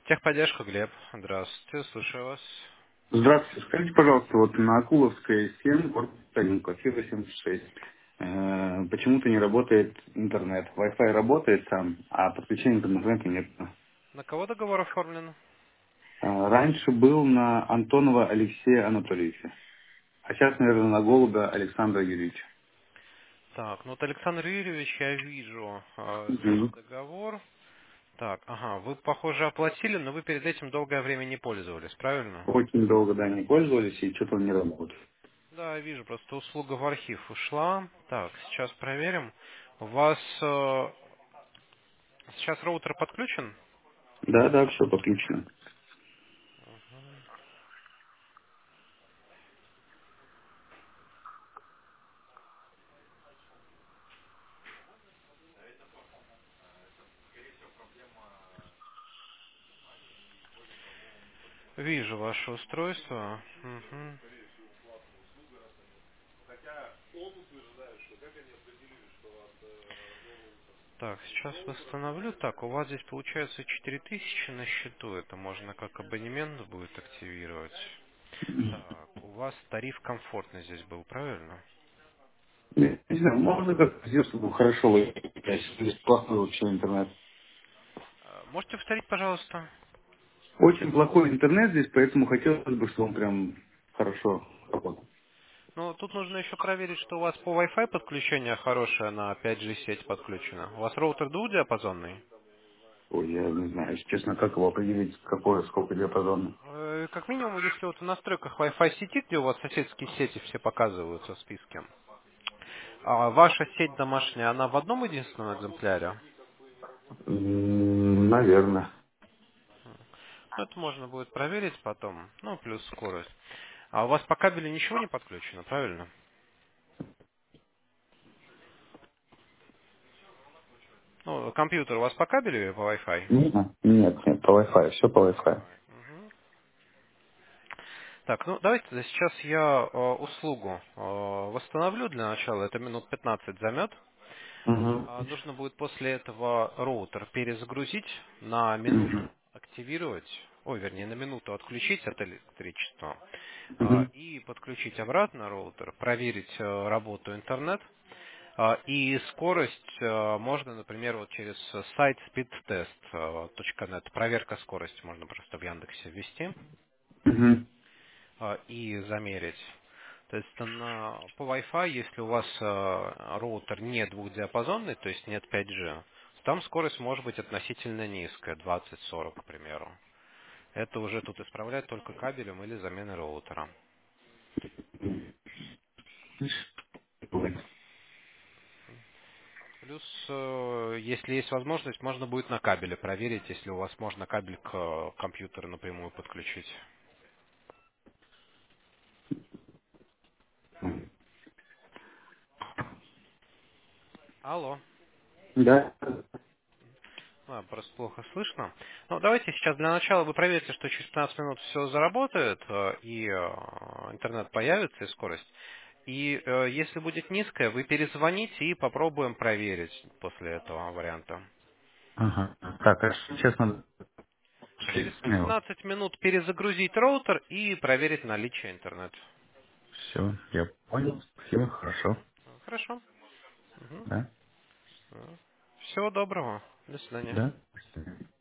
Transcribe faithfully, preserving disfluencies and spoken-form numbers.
Техподдержка, Глеб. Здравствуйте, слушаю вас. Здравствуйте. Скажите, пожалуйста, вот на Акуловской семь, корпус один, квартира семьдесят шесть, э, почему-то не работает интернет. Wi-Fi работает там, а подключения к интернету нет. На кого договор оформлен? А, Раньше был на Антонова Алексея Анатольевича, а сейчас, наверное, на Голубя Александра Юрьевича. Так, ну вот Александр Юрьевич, я вижу а, здесь Мгм. договор. Так, ага, вы, похоже, оплатили, но вы перед этим долгое время не пользовались, правильно? Очень долго, да, не пользовались, и что-то он не работает. Да, я вижу, просто услуга в архив ушла. Так, сейчас проверим. У вас э, сейчас роутер подключен? Да, да, все подключено. Вижу ваше устройство. Мгм. Так, сейчас восстановлю. Так, у вас здесь получается четыре тысячи на счету. Это можно как абонемент будет активировать. Так, у вас тариф комфортный здесь был, правильно? Не не знаю, можно как-то сделать, чтобы хорошо вы бесплатный вообще интернет. А, Можете повторить, пожалуйста? Очень плохой интернет здесь, поэтому хотелось бы, чтобы он прям хорошо работал. Ну, тут нужно еще проверить, что у вас по Wi-Fi подключение хорошее на пять джи сеть подключено. У вас роутер двухдиапазонный? Ой, я не знаю, если честно, как его определить, какое, сколько диапазон. Э, Как минимум, если вот в настройках Wi-Fi сети, где у вас соседские сети все показываются в списке, а ваша сеть домашняя, она в одном единственном экземпляре? М, Наверное. Ну, это можно будет проверить потом. Ну, плюс скорость. А у вас по кабелю ничего не подключено, правильно? Ну, компьютер у вас по кабелю или по Wi-Fi? Нет, нет, нет, по Wi-Fi, все по Wi-Fi. Wi-Fi. Мгм. Так, ну давайте да, сейчас я э, услугу э, восстановлю для начала. Это минут пятнадцать займет. Угу. А нужно будет после этого роутер перезагрузить, на Угу. минуту активировать, ой, вернее, на минуту отключить от электричества а, Угу. и подключить обратно роутер, проверить э, работу интернет. А, И скорость э, можно, например, вот через сайт speedtest точка нет, проверка скорости можно просто в Яндексе ввести Угу. а, и замерить. То есть на, по Wi-Fi, если у вас э, роутер не двухдиапазонный, то есть нет пять джи, там скорость может быть относительно низкая, двадцать-сорок, к примеру. Это уже тут исправлять только кабелем или заменой роутера. Плюс, э, если есть возможность, можно будет на кабеле проверить, если у вас можно кабель к э, компьютеру напрямую подключить. Алло. Да. А, просто плохо слышно. Ну, давайте сейчас для начала вы проверите, что через пятнадцать минут все заработает, э, и э, интернет появится, и скорость. И э, если будет низкая, вы перезвоните и попробуем проверить после этого варианта. Ага. Так, а сейчас надо... Через пятнадцать минут перезагрузить роутер и проверить наличие интернета. Все, я понял. Спасибо, хорошо. Хорошо. Да? Всего доброго. До свидания. Да?